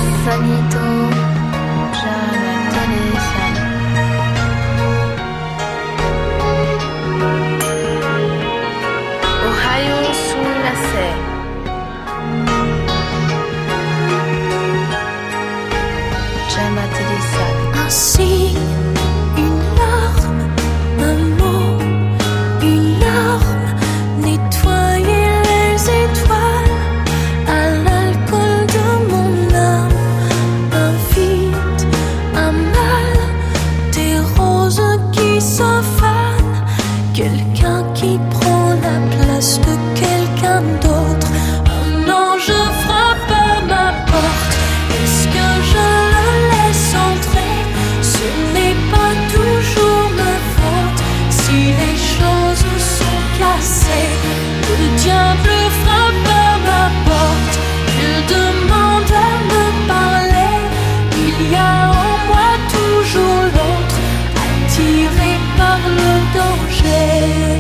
Sonito, John Tennyson. Ohio sous la serre. Gemma Tennyson. Un signe, une larme, un mot, une larme, nettoyer les étoiles à l'alcool de mon âme. Un vide, un mal, des roses qui s'affanent, quelqu'un qui prend la place de quelqu'un d'autre. Un ange frappe à ma porte. Est-ce que je le laisse entrer? Ce n'est pas toujours ma faute si les choses sont cassées. Le diable frappe à ma porte. Il demande à me parler. Il y a en moi toujours l'autre, attiré par le danger.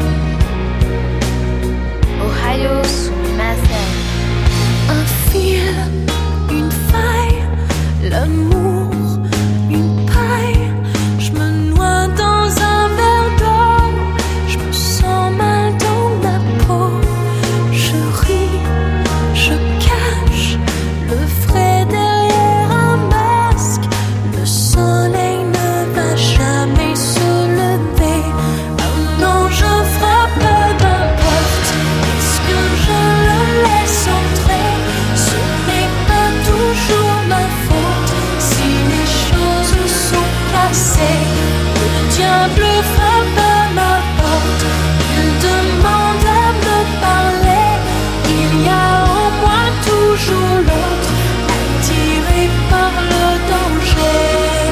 Ohio sous la serre. Un fil, une faille, l'amour, une paille. Je me noie dans un verre d'eau. Je me sens mal dans ma peau. Je ris, je cache le vrai derrière un masque. Le soleil ne va jamais se lever. Un ange frappe à ma porte. Est-ce que je le laisse entrer? Ce n'est pas toujours ma faute si les choses sont cassées. Le diable frappe à ma porte. Il demande à me parler. Il y a en moi toujours l'autre, attiré par le danger.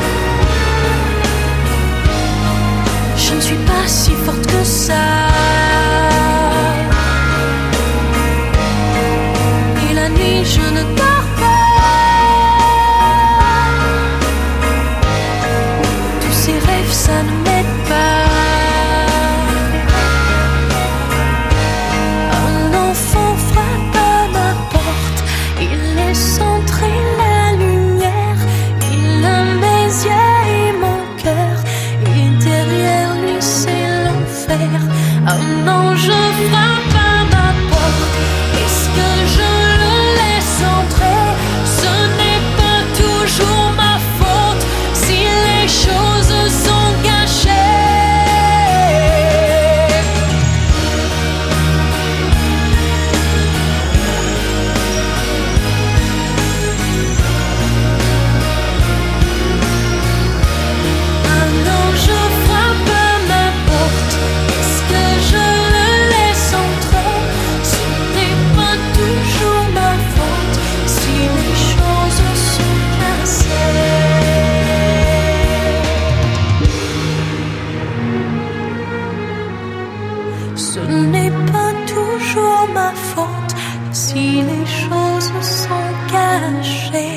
Je ne suis pas si forte que ça. Et la nuit je ne dors pas. Tous ces rêves ça ne m'aide pas. Un enfant frappe à ma porte. Il laisse entrer la lumière. Il a mes yeux et mon cœur. Et derrière lui c'est l'enfer. Un ange frappe à ma porte. Est-ce que je le laisse entrer? Ce n'est pas toujours ma faute si les choses sont gâchées. Un ange frappe à ma porte. Est-ce que je le laisse entrer? Ce n'est pas toujours ma faute si les choses sont cassées. Ce n'est pas toujours ma faute si les choses sont cachées.